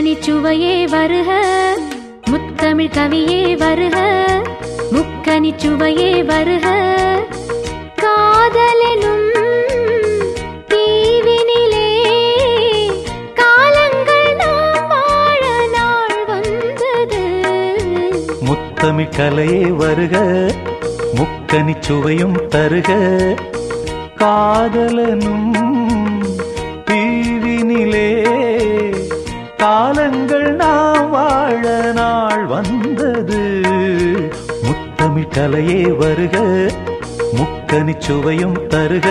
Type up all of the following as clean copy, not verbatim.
முக்கனிச்சுவையே வருக, முத்தமிழ் கவியே வருக, முக்கனிச்சுவையே வருக. காதலெனும் தீவினிலே காலங்கள் நாம் வாழ நாள் வந்தது. முத்தமிழ் கலையே வருக, முக்கனிச்சுவையும் தருக. காதலனும் தீவினிலே காலங்கள் நாம் வாழ நாள் வந்தது. முத்தமிழ் கலையே வருக, முக்கனிச்சுவையும் தருக.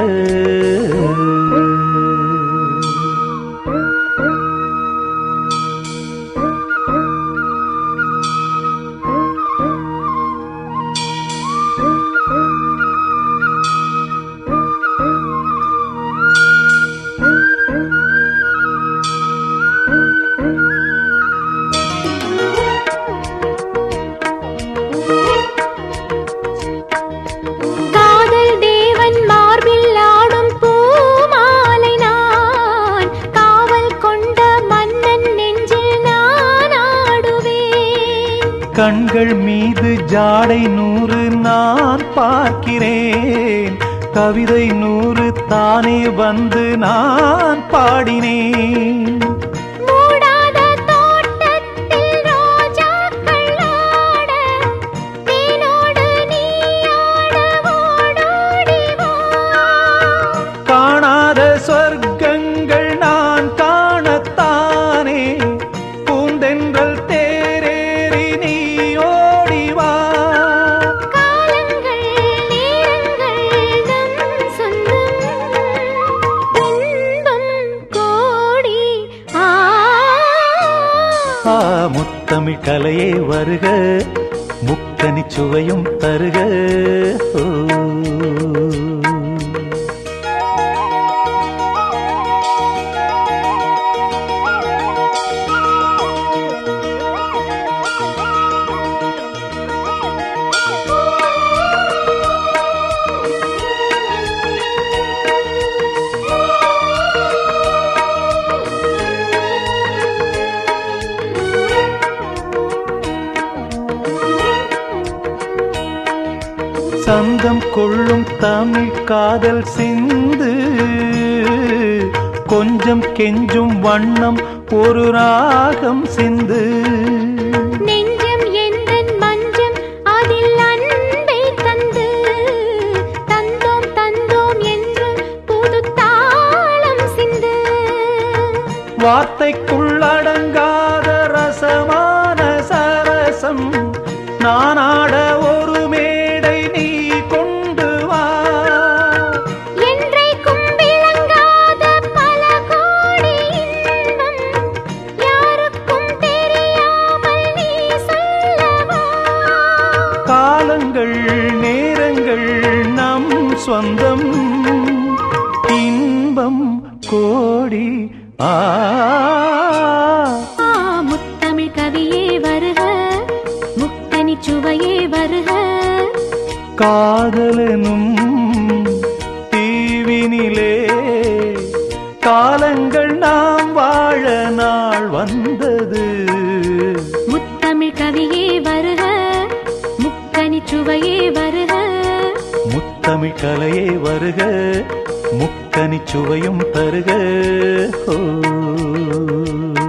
கண்கள் மீது ஜாடை 100 நான் பார்க்கிறேன், கவிதை 100 தானே வந்து நான் பாடினேன். காணாத சொர்க்கங்கள் நான் காணத்தானே பூந்தென்றல் தேரேறி நீ ஓடிவா. காலங்கள் நேரங்கள் நம் சொந்தம், இன்பம் கோடி. முத்தமிழ் கலையே வருக, முக்கனிச்சுவையும் தருக. சந்தம் கொள்ளும் தமிழ் காதல் சிந்து, கொஞ்சம் கெஞ்சும் வண்ணம் ஒரு ராகம் சிந்து. நெஞ்சம் எந்தன் மஞ்சம் அதில் அன்பை தந்து, தந்தோம் தந்தோம் என்று புது தாளம் சிந்து. வார்த்தைக்குள்ளடங்காத ரசமான சரசம் நானாட ஒரு மேடை நீ கொண்டு வா. என்றைக்கும் விளங்காத பல கோடி இன்பம் யாருக்கும் தெரியாமல் நீ சொல்லவா. காலங்கள் நேரங்கள் நம் சொந்தம், இன்பம் கோடி. முத்தமிழ் கவியே வருக, முக்கனிச்சுவையே வருக. காதலனும் தீவினிலே காலங்கள் நாம் வாழ நாள் வந்தது. முத்தமிழ் கவியே வருக, முக்கனிச்சுவையே வருக. முத்தமிழ் கலையே வருக, முக்கனிச்சுவையும் தருக.